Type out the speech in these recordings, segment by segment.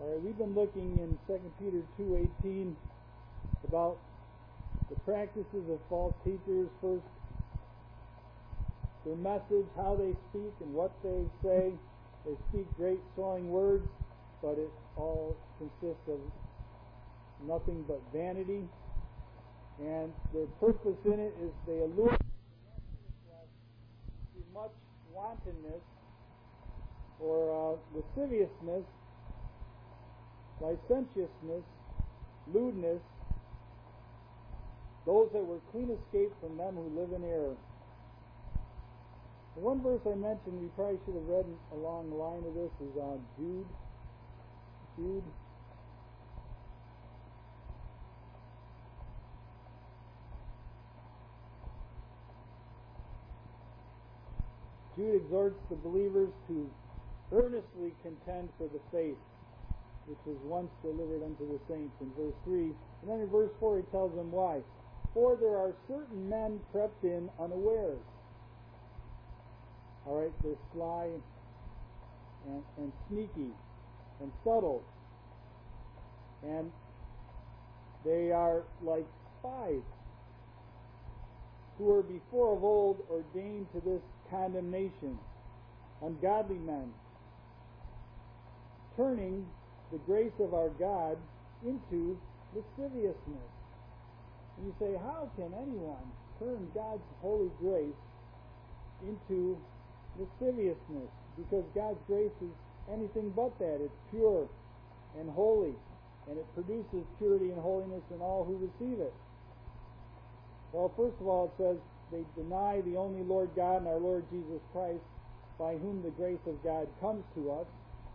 All right, we've been looking in 2 Peter 2:18 about the practices of false teachers. First, their message, how they speak and what they say. They speak great swelling words, but it all consists of nothing but vanity. And their purpose in it is they allure to much wantonness or lasciviousness, licentiousness, lewdness, those that were clean escaped from them who live in error. The one verse I mentioned we probably should have read along the line of this is Jude. Jude exhorts the believers to earnestly contend for the faith which was once delivered unto the saints in verse 3. And then in verse 4 he tells them why. For there are certain men crept in unawares. Alright, they're sly and sneaky and subtle. And they are like spies who were before of old ordained to this condemnation. Ungodly men, turning the grace of our God into lasciviousness. And you say, how can anyone turn God's holy grace into lasciviousness? Because God's grace is anything but that. It's pure and holy, and it produces purity and holiness in all who receive it. Well, first of all, it says they deny the only Lord God and our Lord Jesus Christ, by whom the grace of God comes to us.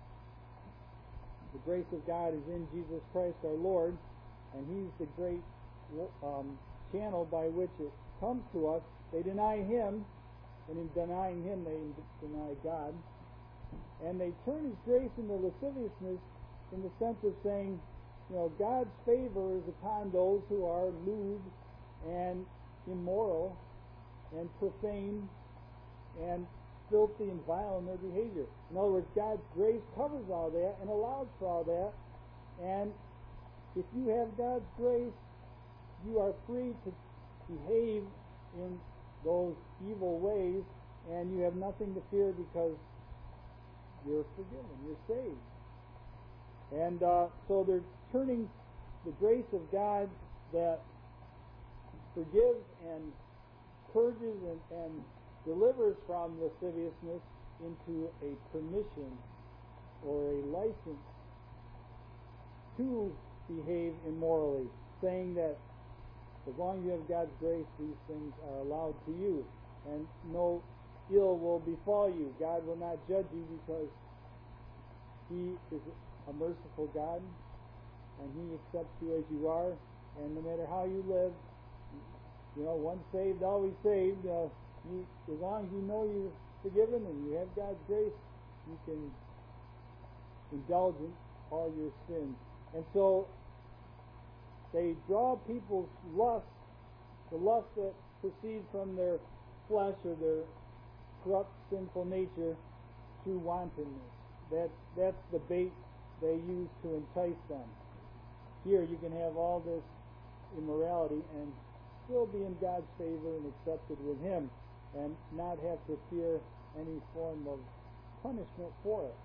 The grace of God is in Jesus Christ our Lord, and He's the great channel by which it comes to us. They deny Him, and in denying Him they deny God. And they turn His grace into lasciviousness in the sense of saying, God's favor is upon those who are lewd and immoral and profane and filthy and vile in their behavior. In other words, God's grace covers all that and allows for all that. And if you have God's grace, you are free to behave in those evil ways, and you have nothing to fear because you're forgiven, you're saved. And so they're turning the grace of God that forgives and purges and delivers from lasciviousness into a permission or a license to behave immorally, saying that as long as you have God's grace, these things are allowed to you, and no ill will befall you. God will not judge you because He is a merciful God, and He accepts you as you are, and no matter how you live, once saved, always saved. As long as you know you're forgiven and you have God's grace, you can indulge in all your sins. And so they draw people's lust, the lust that proceeds from their flesh or their corrupt, sinful nature, through wantonness. That's the bait they use to entice them. Here you can have all this immorality and still be in God's favor and accepted with Him, and not have to fear any form of punishment for it.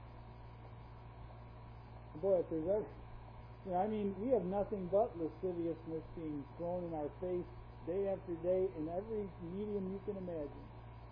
Boy, if there's ever, we have nothing but lasciviousness being thrown in our face day after day in every medium you can imagine.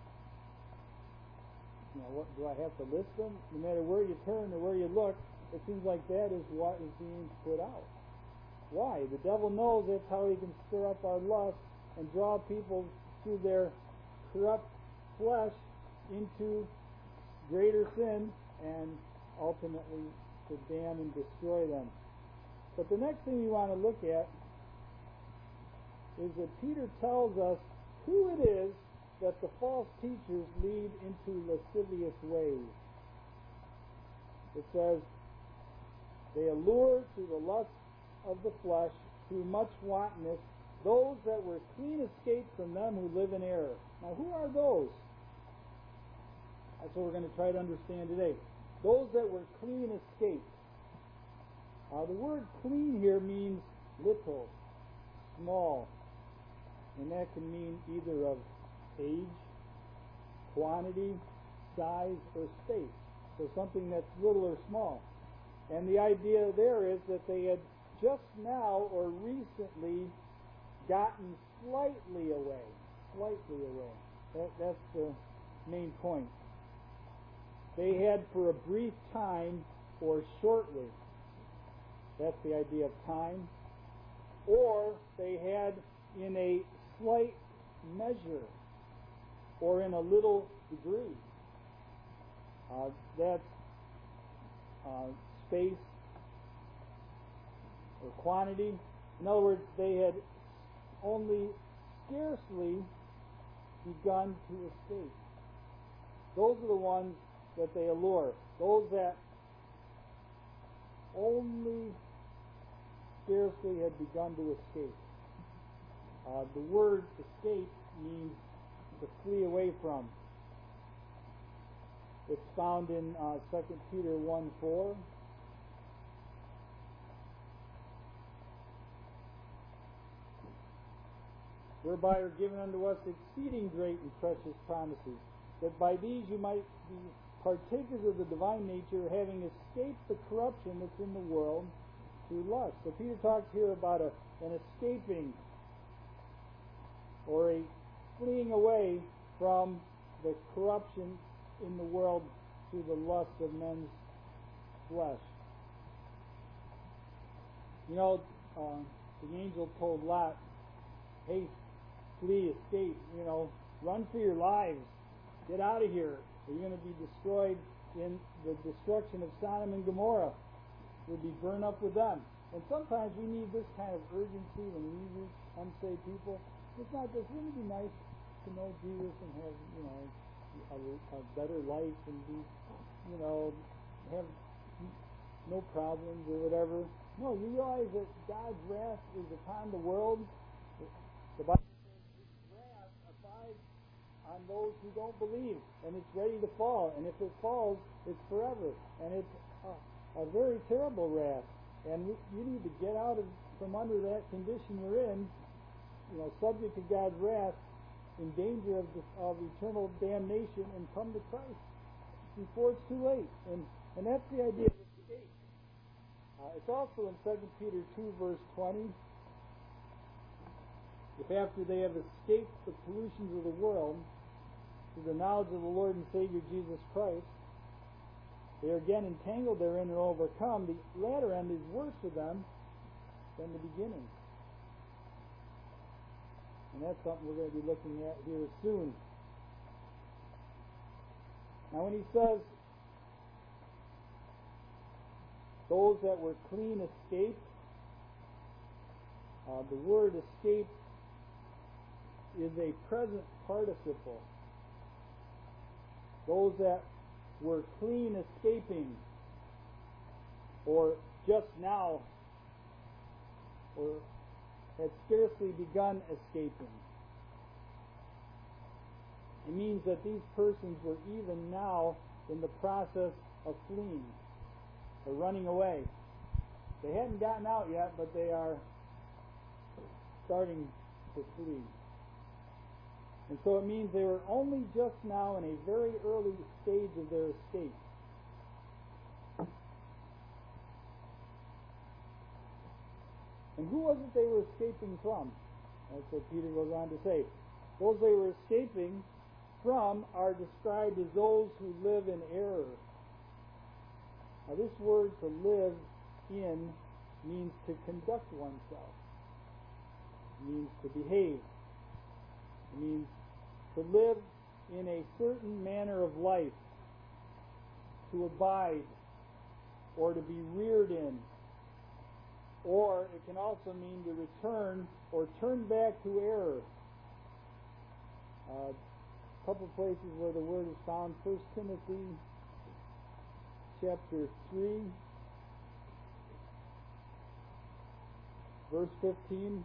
What do I have to list them? No matter where you turn or where you look, it seems like that is what is being put out. Why? The devil knows that's how he can stir up our lust and draw people through their corrupt flesh into greater sin and ultimately to damn and destroy them. But the next thing we want to look at is that Peter tells us who it is that the false teachers lead into lascivious ways. It says, they allure to the lust of the flesh through much wantonness those that were clean escaped from them who live in error. Now, who are those? That's what we're going to try to understand today. Those that were clean escaped. The word clean here means little, small, and that can mean either of age, quantity, size, or space. So something that's little or small. And the idea there is that they had just now or recently gotten slightly away. Slightly away. That's the main point. They had for a brief time or shortly. That's the idea of time. Or they had in a slight measure or in a little degree. That's space or quantity. In other words, they had only scarcely begun to escape. Those are the ones that they allure. Those that only scarcely had begun to escape. The word escape means to flee away from. It's found in 2 Peter 1:4. Whereby are given unto us exceeding great and precious promises, that by these you might be partakers of the divine nature, having escaped the corruption that's in the world through lust. So Peter talks here about an escaping or a fleeing away from the corruption in the world through the lust of men's flesh. You know, the angel told Lot, hey, flee, escape, run for your lives, get out of here, or you're going to be destroyed in the destruction of Sodom and Gomorrah. You'll be burned up with them. And sometimes we need this kind of urgency when we reach unsaved people. It's not just, wouldn't it be nice to know Jesus and have, a better life and be, have no problems or whatever. No, you realize that God's wrath is upon the world. The Bible says His wrath abides on those who don't believe, and it's ready to fall. And if it falls, it's forever, and it's a very terrible wrath. And you need to get out from under that condition you're in, subject to God's wrath, in danger of eternal damnation, and come to Christ before it's too late. And that's the idea of escape. It's also in 2 Peter 2, verse 20. If after they have escaped the pollutions of the world through the knowledge of the Lord and Savior Jesus Christ, they are again entangled therein and overcome, the latter end is worse for them than the beginning. And that's something we're going to be looking at here soon. Now when he says, those that were clean escaped, the word escape is a present participle. Those that were clean escaping, or just now, or had scarcely begun escaping. It means that these persons were even now in the process of fleeing, or running away. They hadn't gotten out yet, but they are starting to flee. And so it means they were only just now in a very early stage of their escape. And who was it they were escaping from? That's what Peter goes on to say. Those they were escaping from are described as those who live in error. Now this word to live in means to conduct oneself. It means to behave. It means to live in a certain manner of life, to abide, or to be reared in. Or it can also mean to return or turn back to error. A couple of places where the word is found. 1 Timothy chapter 3, verse 15.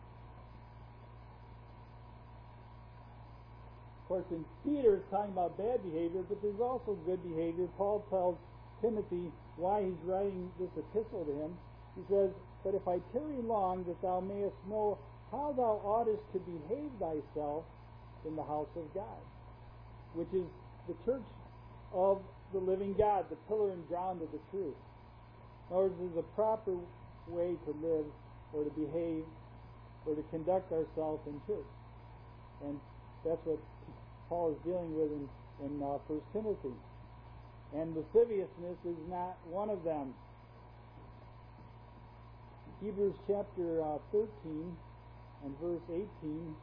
Of course, in Peter, it's talking about bad behavior, but there's also good behavior. Paul tells Timothy why he's writing this epistle to him. He says, "But if I tarry long, that thou mayest know how thou oughtest to behave thyself in the house of God," which is the church of the living God, the pillar and ground of the truth. In other words, there's a proper way to live or to behave or to conduct ourselves in church. And that's what Paul is dealing with in 1 Timothy. And lasciviousness is not one of them. Hebrews chapter 13 and verse 18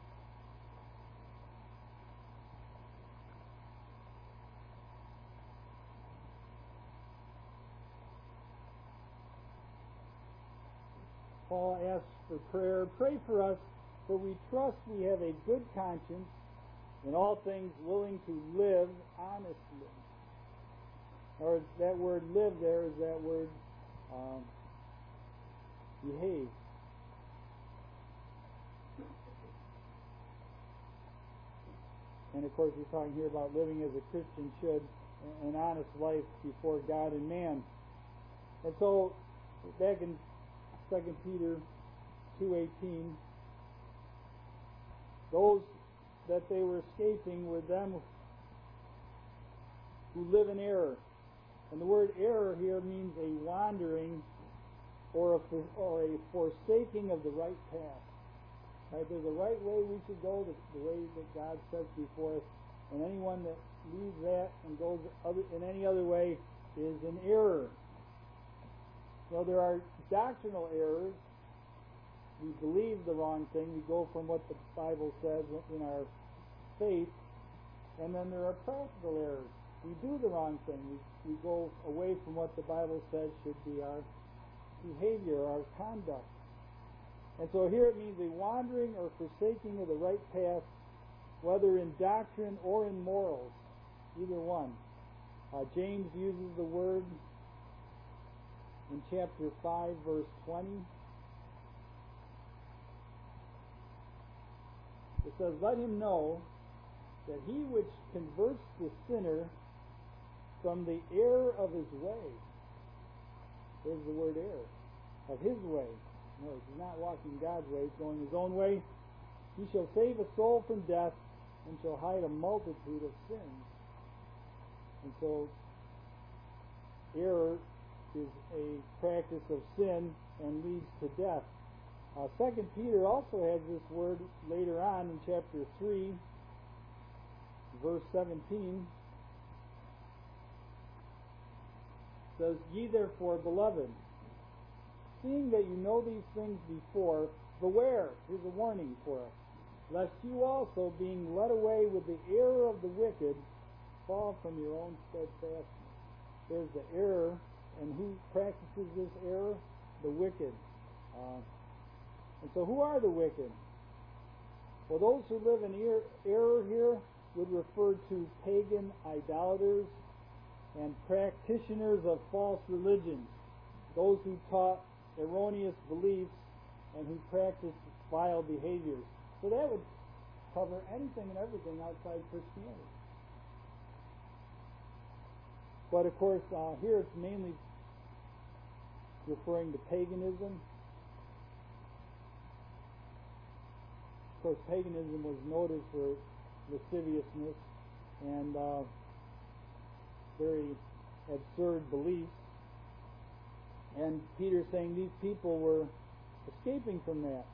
Paul asks for prayer. "Pray for us, for we trust we have a good conscience, in all things willing to live honestly." Or that word "live" there is that word behave. And of course, we're talking here about living as a Christian should, an honest life before God and man. And so, back in 2 Peter 2:18, those that they were escaping were them who live in error. And the word error here means a wandering or a forsaking of the right path. Right? There's a right way we should go, the way that God sets before us, and anyone that leaves that and goes in any other way is an error. Well, there are doctrinal errors. We believe the wrong thing. We go from what the Bible says in our faith. And then there are practical errors. We do the wrong thing. We go away from what the Bible says should be our behavior, our conduct. And so here it means a wandering or forsaking of the right path, whether in doctrine or in morals, either one. James uses the word in chapter 5, verse 20. It says, "Let him know that he which converts the sinner from the error of his way," there's the word error, of his way. No, he's not walking God's way, he's going his own way. "He shall save a soul from death and shall hide a multitude of sins." And so, error is a practice of sin and leads to death. 2 Peter also has this word later on in chapter 3, verse 17. It says, "Ye therefore, beloved, seeing that you know these things before, beware," here's a warning for us, "lest you also, being led away with the error of the wicked, fall from your own steadfastness." There's the error, and who practices this error? The wicked. And so who are the wicked? Well, those who live in error here would refer to pagan idolaters and practitioners of false religions, those who taught erroneous beliefs and who practiced vile behaviors. So that would cover anything and everything outside Christianity. But of course, here it's mainly referring to paganism. Of course, paganism was noted for lasciviousness and very absurd beliefs. And Peter's saying these people were escaping from that.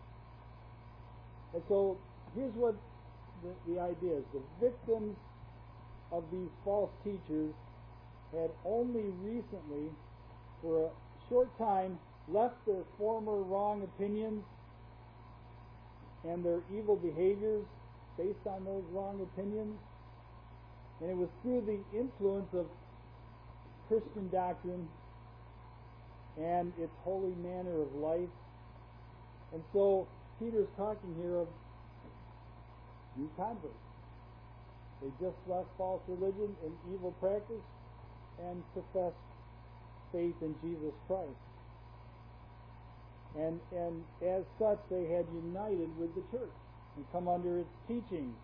And so here's what the idea is. The victims of these false teachers had only recently, for a short time, left their former wrong opinions and their evil behaviors based on those wrong opinions. And it was through the influence of Christian doctrine and its holy manner of life. And so Peter's talking here of new converts. They just left false religion and evil practice and professed faith in Jesus Christ. And as such, they had united with the church and come under its teaching.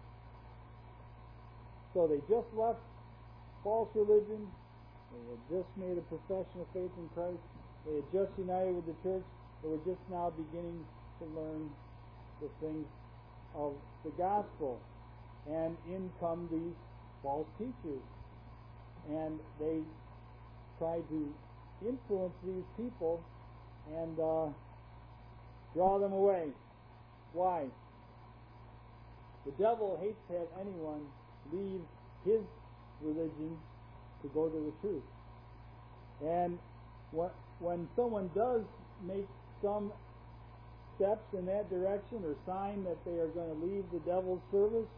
So they just left false religion. They had just made a profession of faith in Christ. They had just united with the church. They were just now beginning to learn the things of the gospel. And in come these false teachers. And they tried to influence these people and draw them away. Why? The devil hates to have anyone leave his religion to go to the truth. And when someone does make some steps in that direction or sign that they are going to leave the devil's service,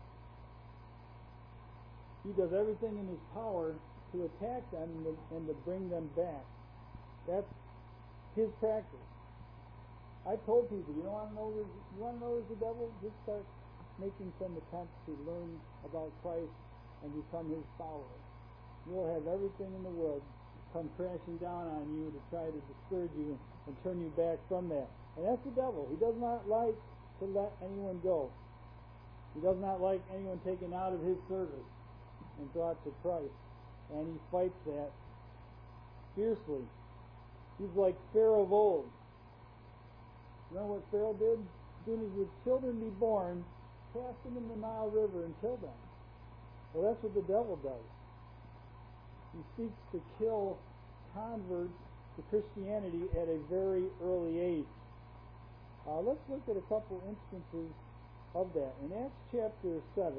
he does everything in his power to attack them and to bring them back. That's his practice. I've told people, you want to know there's a devil? Just start making some attempts to learn about Christ and become his follower. You'll have everything in the world come crashing down on you to try to discourage you and turn you back from that. And that's the devil. He does not like to let anyone go. He does not like anyone taken out of his service and brought to Christ. And he fights that fiercely. He's like Pharaoh of old. You know what Pharaoh did? As soon as his children be born, cast them in the Nile River and kill them. Well, that's what the devil does. He seeks to kill converts to Christianity at a very early age. Let's look at a couple instances of that. In Acts chapter 7,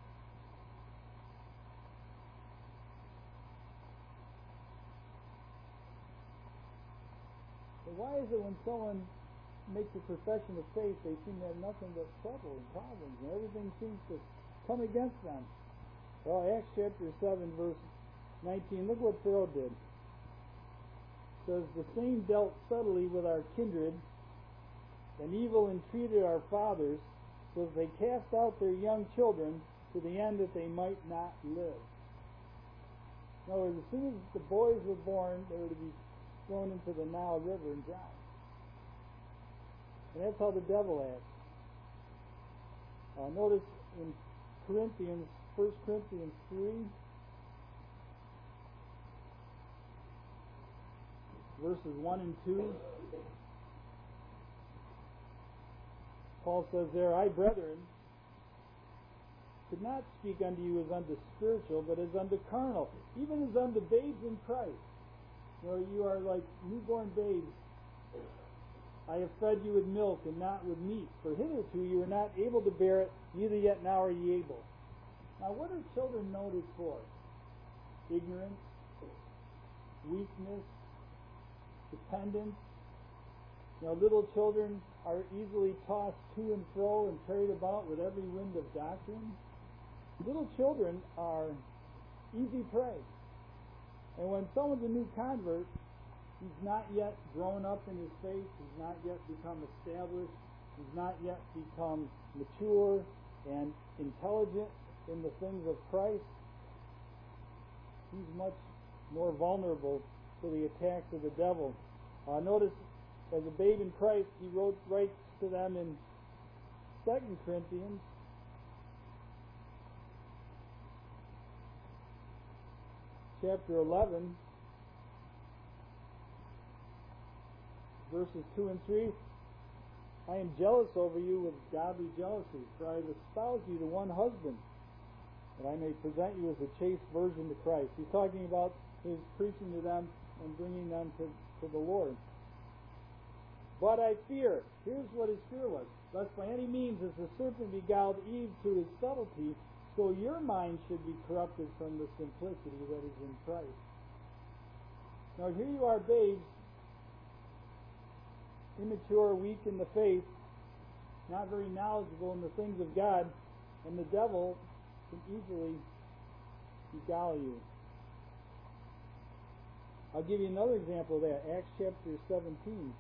why is it when someone makes a profession of faith, they seem to have nothing but trouble and problems, and everything seems to come against them? Well, Acts chapter 7, verse 19, look what Pharaoh did. It says, the same dealt subtly with our kindred, and evil entreated our fathers, so that they cast out their young children to the end that they might not live. In other words, as soon as the boys were born, they were to be thrown into the Nile River and drowned. And that's how the devil acts. Notice in Corinthians, 1 Corinthians 3, verses 1 and 2, Paul says there, I, brethren, could not speak unto you as unto spiritual, but as unto carnal, even as unto babes in Christ. You are like newborn babes. I have fed you with milk and not with meat, for hitherto you were not able to bear it, neither yet now are ye able. Now what are children noted for? Ignorance, weakness, dependence. Little children are easily tossed to and fro and carried about with every wind of doctrine. Little children are easy prey. And when someone's a new convert, he's not yet grown up in his faith, he's not yet become established, he's not yet become mature and intelligent in the things of Christ, he's much more vulnerable to the attacks of the devil. Notice, as a babe in Christ, he writes to them in 2 Corinthians chapter 11, verses 2 and 3, I am jealous over you with godly jealousy, for I have espoused you to one husband, that I may present you as a chaste virgin to Christ. He's talking about his preaching to them and bringing them to the Lord. But I fear, here's what his fear was, lest by any means as the serpent beguiled Eve through his subtlety, so your mind should be corrupted from the simplicity that is in Christ. Now here you are, babes, immature, weak in the faith, not very knowledgeable in the things of God, and the devil can easily beguile you. I'll give you another example of that. Acts chapter 17.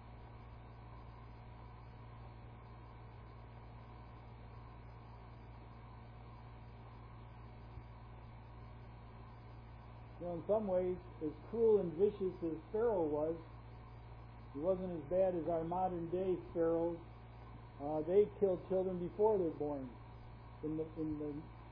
In some ways, as cruel and vicious as Pharaoh was, he wasn't as bad as our modern day pharaohs. They killed children before they're born in the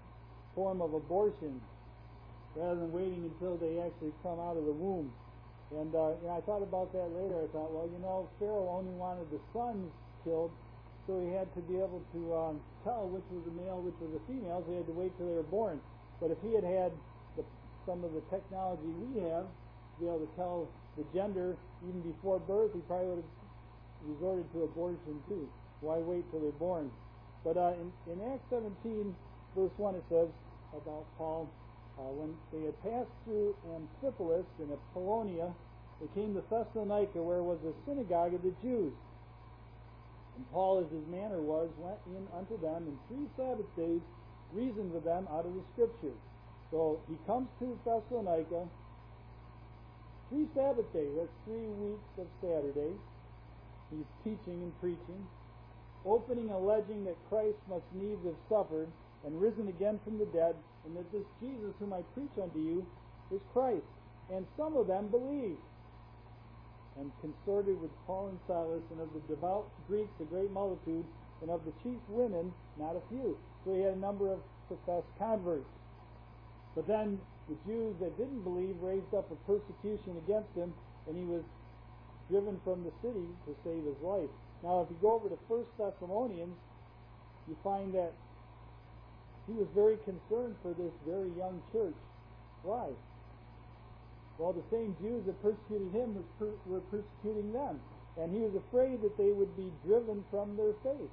form of abortion, rather than waiting until they actually come out of the womb. And I thought about that later. I thought, well, Pharaoh only wanted the sons killed, so he had to be able to tell which was a male, which was a female, so he had to wait till they were born. But if he had some of the technology we have to be able to tell the gender even before birth, he probably would have resorted to abortion too. Why wait till they're born? But in Acts 17, verse 1, it says about Paul, when they had passed through Amphipolis and Apollonia, they came to Thessalonica, where was the synagogue of the Jews. And Paul, as his manner was, went in unto them, and 3 Sabbath days reasoned with them out of the Scriptures. So he comes to Thessalonica, 3 Sabbath days, that's 3 weeks of Saturdays. He's teaching and preaching, opening, alleging that Christ must needs have suffered and risen again from the dead, and that this Jesus whom I preach unto you is Christ. And some of them believed, and consorted with Paul and Silas, and of the devout Greeks a great multitude, and of the chief women not a few. So he had a number of professed converts. But then the Jews that didn't believe raised up a persecution against him, and he was driven from the city to save his life. Now, if you go over to 1 Thessalonians, you find that he was very concerned for this very young church. Why? Well, the same Jews that persecuted him were persecuting them, and he was afraid that they would be driven from their faith.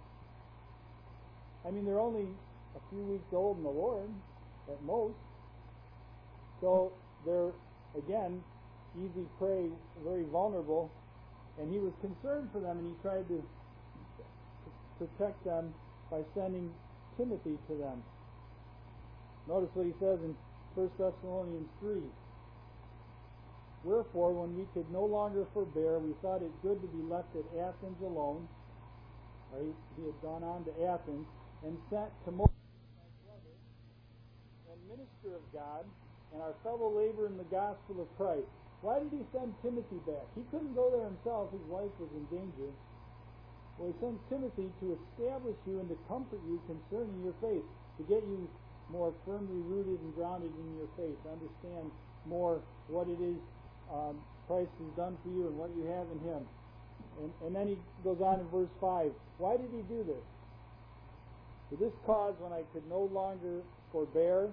I mean, they're only a few weeks old in the Lord, at most. So they're, again, easy prey, very vulnerable, and he was concerned for them, and he tried to protect them by sending Timothy to them. Notice what he says in 1 Thessalonians 3. Wherefore, when we could no longer forbear, we thought it good to be left at Athens alone. Right? He had gone on to Athens and sent Timotheus, our brother and minister of God, and our fellow laborer in the gospel of Christ. Why did he send Timothy back? He couldn't go there himself. His life was in danger. Well, he sends Timothy to establish you and to comfort you concerning your faith, to get you more firmly rooted and grounded in your faith, to understand more what it is Christ has done for you and what you have in him. And then he goes on in verse 5. Why did he do this? For this cause, when I could no longer forbear,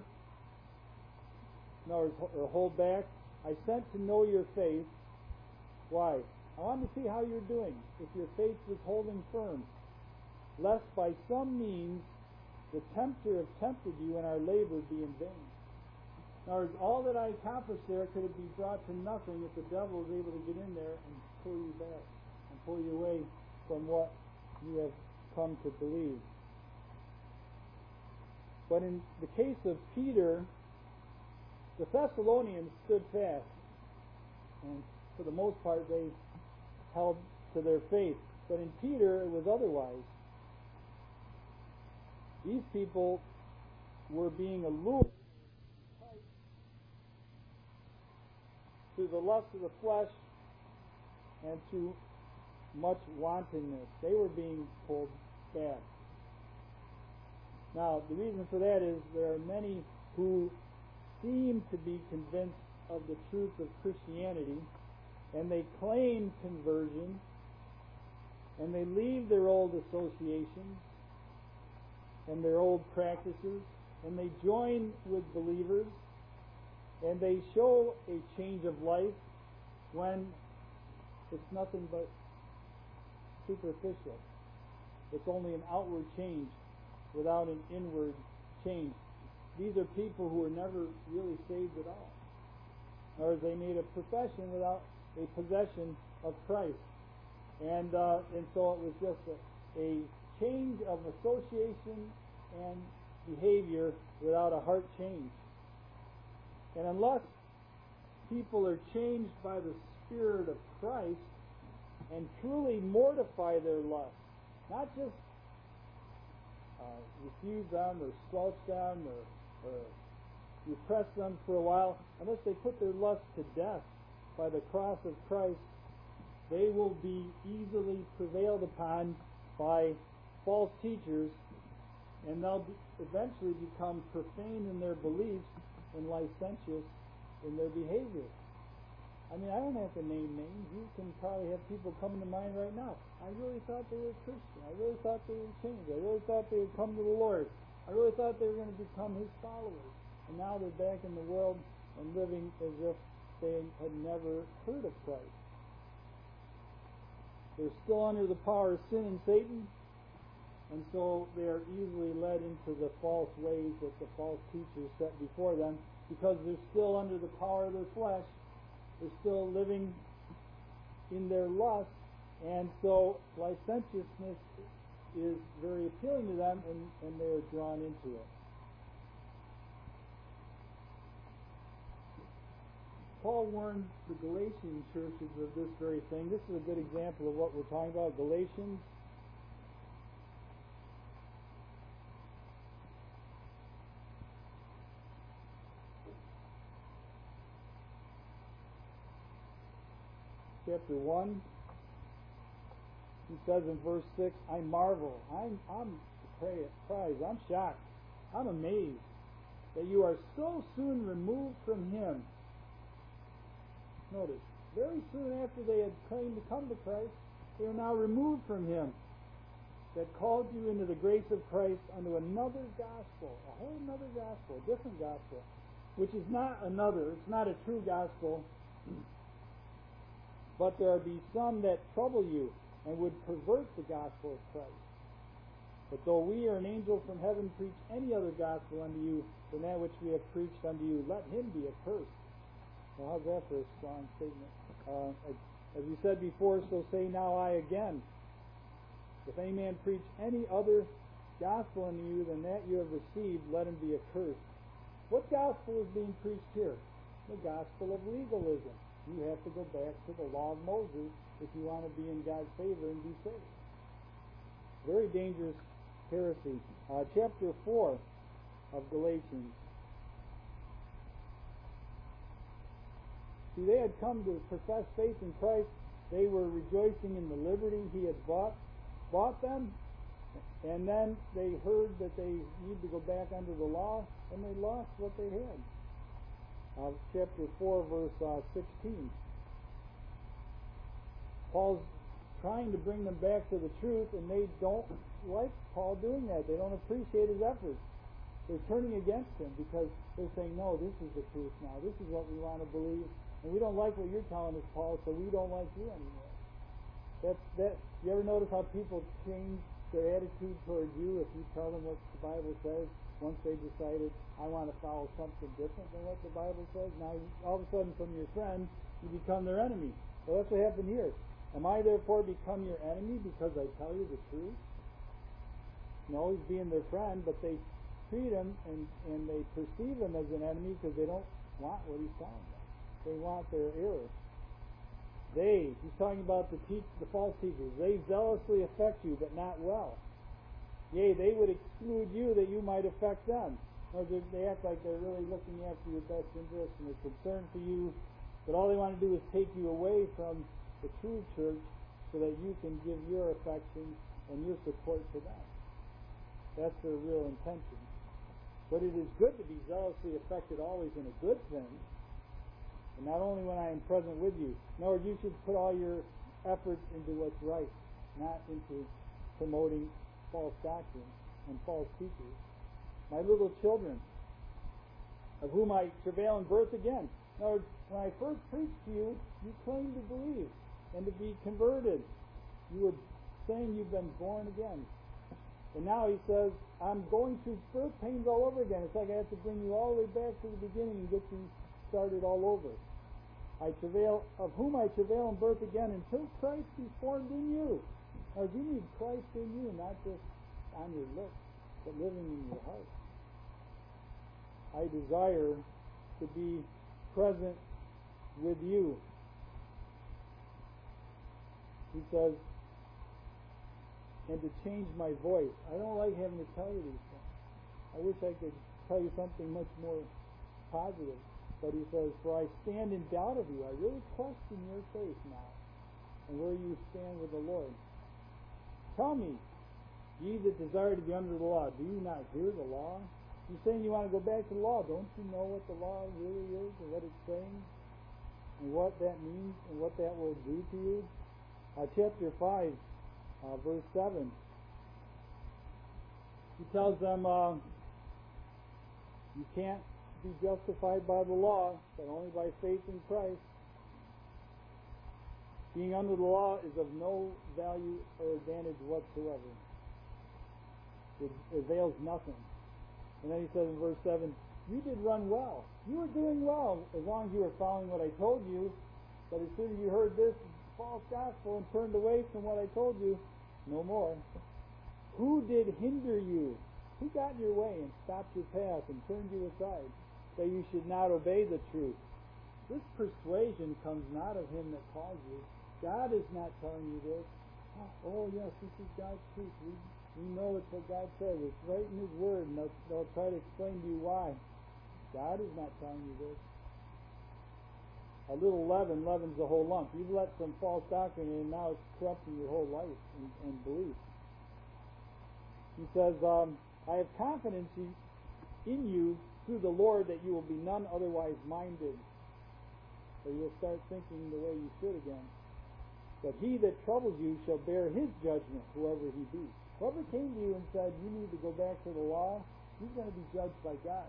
or hold back, I sent to know your faith. Why? I wanted to see how you're doing, if your faith was holding firm, lest by some means the tempter have tempted you and our labor be in vain. Now, all that I accomplished there could be brought to nothing if the devil was able to get in there and pull you back and pull you away from what you have come to believe. But in the case of Peter, the Thessalonians stood fast, and for the most part they held to their faith. But in Peter it was otherwise. These people were being allured to the lust of the flesh and to much wantonness. They were being pulled back. Now, the reason for that is there are many who seem to be convinced of the truth of Christianity, and they claim conversion, and they leave their old associations and their old practices, and they join with believers, and they show a change of life when it's nothing but superficial. It's only an outward change without an inward change. These are people who were never really saved at all, or they made a profession without a possession of Christ. And so it was just a change of association and behavior without a heart change. And unless people are changed by the Spirit of Christ and truly mortify their lust, not just refuse them or squelch them or repress them for a while, unless they put their lust to death by the cross of Christ, they will be easily prevailed upon by false teachers, and they'll eventually become profane in their beliefs and licentious in their behavior. I mean, I don't have to name names. You can probably have people come to mind right now. I really thought they were Christian. I really thought they would change. I really thought they would come to the Lord. I really thought they were going to become His followers. And now they're back in the world and living as if they had never heard of Christ. They're still under the power of sin and Satan, and so they are easily led into the false ways that the false teachers set before them, because they're still under the power of their flesh. They're still living in their lust, and so licentiousness is very appealing to them, and they are drawn into it. Paul warned the Galatian churches of this very thing. This is a good example of what we're talking about. Galatians chapter 1. He says in verse 6, I marvel, I'm surprised, I'm shocked, I'm amazed that you are so soon removed from Him. Notice, very soon after they had claimed to come to Christ, they are now removed from Him, that called you into the grace of Christ unto another gospel, a whole another gospel, a different gospel, which is not another, it's not a true gospel, but there be some that trouble you and would pervert the gospel of Christ. But though we or an angel from heaven preach any other gospel unto you than that which we have preached unto you, let him be accursed. Well, how's that for a strong statement? As we said before, so say now I again. If any man preach any other gospel unto you than that you have received, let him be accursed. What gospel is being preached here? The gospel of legalism. You have to go back to the law of Moses if you want to be in God's favor and be saved. Very dangerous heresy. Chapter 4 of Galatians. See, they had come to profess faith in Christ. They were rejoicing in the liberty He had bought them, and then they heard that they need to go back under the law, and they lost what they had. Chapter 4, verse 16. Paul's trying to bring them back to the truth, and they don't like Paul doing that. They don't appreciate his efforts. They're turning against him because they're saying, no, this is the truth now. This is what we want to believe. And we don't like what you're telling us, Paul, so we don't like you anymore. You ever notice how people change their attitude toward you if you tell them what the Bible says? Once they decided, I want to follow something different than what the Bible says, now all of a sudden from your friend, you become their enemy. Well, that's what happened here. Am I therefore become your enemy because I tell you the truth? No, he's being their friend, but they treat him and they perceive him as an enemy because they don't want what he's telling them. They want their error. He's talking about the false teachers. They zealously affect you, but not well. Yea, they would exclude you that you might affect them. Or they act like they're really looking after your best interest and they're concerned for you, but all they want to do is take you away from the true church so that you can give your affection and your support to them. That's their real intention. But it is good to be zealously affected always in a good thing, and not only when I am present with you. No, you should put all your efforts into what's right, not into promoting false doctrine and false teachers. My little children, of whom I travail in birth again. Now, when I first preached to you, you claimed to believe and to be converted. You were saying you've been born again. And now he says, I'm going through birth pains all over again. It's like I have to bring you all the way back to the beginning and get you started all over. Of whom I travail in birth again until Christ be formed in you. Now, you need Christ in you, not just on your lips, but living in your heart. I desire to be present with you. He says, and to change my voice. I don't like having to tell you these things. I wish I could tell you something much more positive. But he says, for I stand in doubt of you. I really question your faith now and where you stand with the Lord. Tell me, ye that desire to be under the law, do you not hear the law? You're saying you want to go back to the law. Don't you know what the law really is and what it's saying? and what that means and what that will do to you? Chapter 5, verse 7. He tells them you can't be justified by the law, but only by faith in Christ. Being under the law is of no value or advantage whatsoever. It avails nothing. And then he says in verse 7, you did run well. You were doing well as long as you were following what I told you. But as soon as you heard this false gospel and turned away from what I told you, no more. Who did hinder you? Who got in your way and stopped your path and turned you aside, that you should not obey the truth? This persuasion comes not of him that called you. God is not telling you this. Oh yes, this is God's truth. We know it's what God says. It's right in His Word, and they'll try to explain to you why. God is not telling you this. A little leaven leavens the whole lump. You've let some false doctrine in, and now it's corrupting your whole life and belief. He says, I have confidence in you through the Lord that you will be none otherwise minded. So you'll start thinking the way you should again. But he that troubles you shall bear his judgment, whoever he be. Whoever came to you and said, you need to go back to the law, he's going to be judged by God.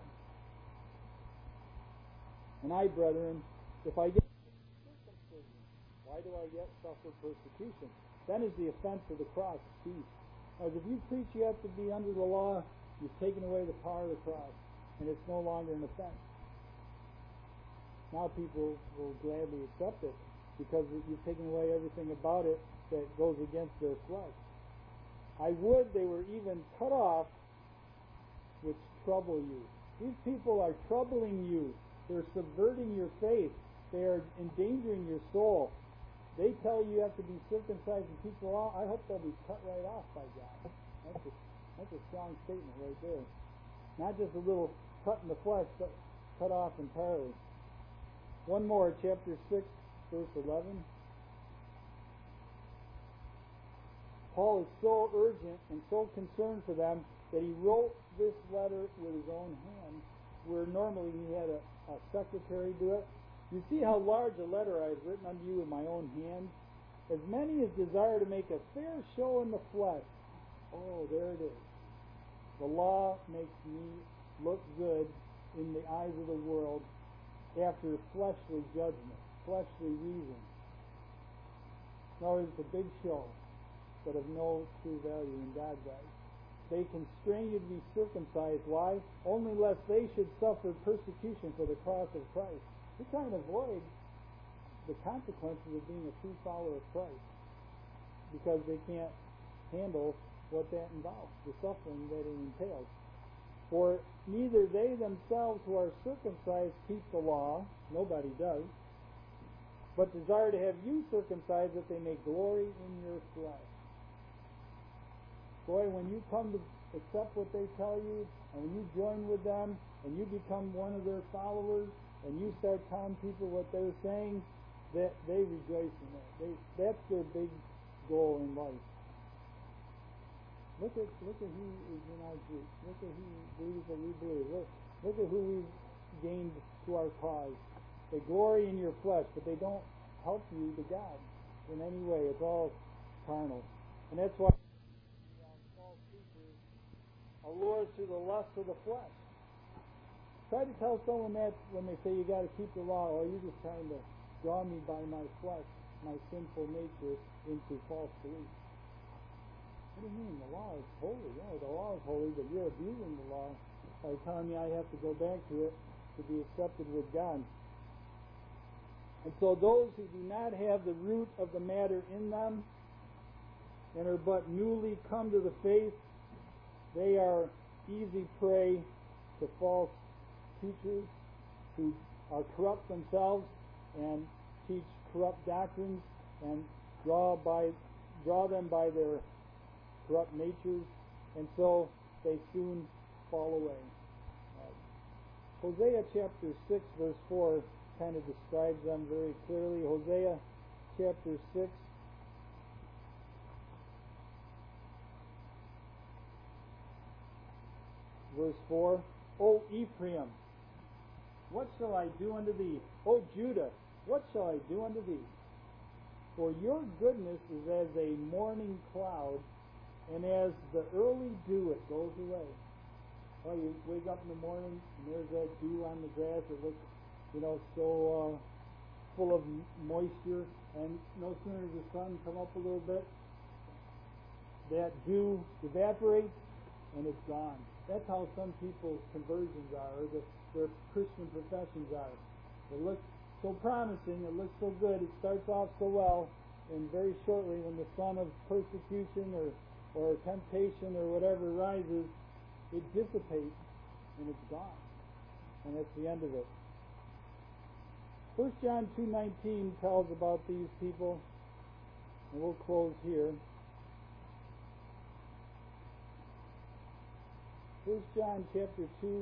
And I, brethren, if I get circumcision, why do I yet suffer persecution? Then is the offense of the cross ceased. As if you preach you have to be under the law, you've taken away the power of the cross, and it's no longer an offense. Now people will gladly accept it, because you've taken away everything about it that goes against their flesh. I would they were even cut off which trouble you. These people are troubling you. They're subverting your faith. They are endangering your soul. They tell you have to be circumcised and keep the law. I hope they'll be cut right off by God. That's a strong statement right there. Not just a little cut in the flesh, but cut off entirely. One more, chapter 6, verse 11. Paul is so urgent and so concerned for them that he wrote this letter with his own hand, where normally he had a secretary do it. You see how large a letter I have written unto you with my own hand? As many as desire to make a fair show in the flesh. Oh, there it is. The law makes me look good in the eyes of the world after fleshly judgment, fleshly reason. No, it's a big show, but of no true value in God's eyes. They constrain you to be circumcised. Why? Only lest they should suffer persecution for the cross of Christ. They're trying to avoid the consequences of being a true follower of Christ, because they can't handle what that involves, the suffering that it entails. For neither they themselves who are circumcised keep the law, nobody does, but desire to have you circumcised that they may glory in your flesh. Boy, when you come to accept what they tell you, and when you join with them, and you become one of their followers, and you start telling people what they're saying, that they rejoice in that. That's their big goal in life. Look at who is in our group. Look at who believes what we believe. Look at who we've gained to our cause. They glory in your flesh, but they don't help you to God in any way. It's all carnal. And that's why false teachers allure to the lust of the flesh. Try to tell someone that when they say you got to keep the law, or you're just trying to draw me by my flesh, my sinful nature, into false belief. What do you mean? The law is holy. Yeah, the law is holy, but you're abusing the law by telling me I have to go back to it to be accepted with God. And so those who do not have the root of the matter in them and are but newly come to the faith, they are easy prey to false teachers who are corrupt themselves and teach corrupt doctrines and draw them by their corrupt natures, and so they soon fall away. Hosea chapter 6 verse 4 kind of describes them very clearly. Hosea chapter 6 verse 4, O Ephraim, what shall I do unto thee? O Judah, What shall I do unto thee? For your goodness is as a morning cloud, and as the early dew it goes away. Oh, you wake up in the morning and there's that dew on the grass. It looks, so full of moisture, and no sooner does the sun come up a little bit, that dew evaporates and it's gone. That's how some people's conversions are, or their Christian professions are. It looks so promising, it looks so good, it starts off so well, and very shortly when the sun of persecution or temptation or whatever rises, it dissipates and it's gone. And that's the end of it. 1 John 2:19 tells about these people, and we'll close here. 1 John chapter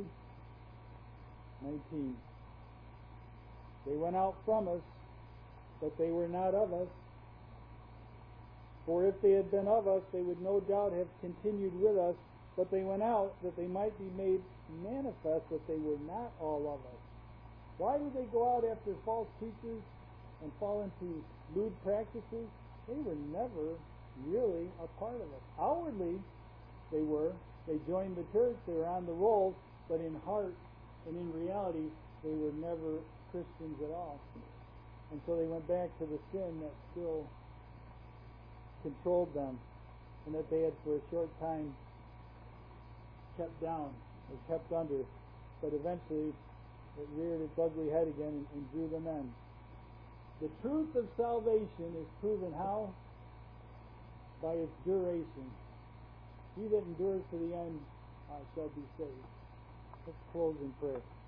2:19. They went out from us, but they were not of us. For if they had been of us, they would no doubt have continued with us, but they went out that they might be made manifest that they were not all of us. Why do they go out after false teachers and fall into lewd practices? They were never really a part of us. Outwardly, they were. They joined the church, they were on the rolls, but in heart and in reality, they were never Christians at all. And so they went back to the sin that still controlled them, and that they had for a short time kept down or kept under, but eventually it reared its ugly head again and drew them in. The truth of salvation is proven how? By its duration. He that endures to the end shall be saved. Let's close in prayer.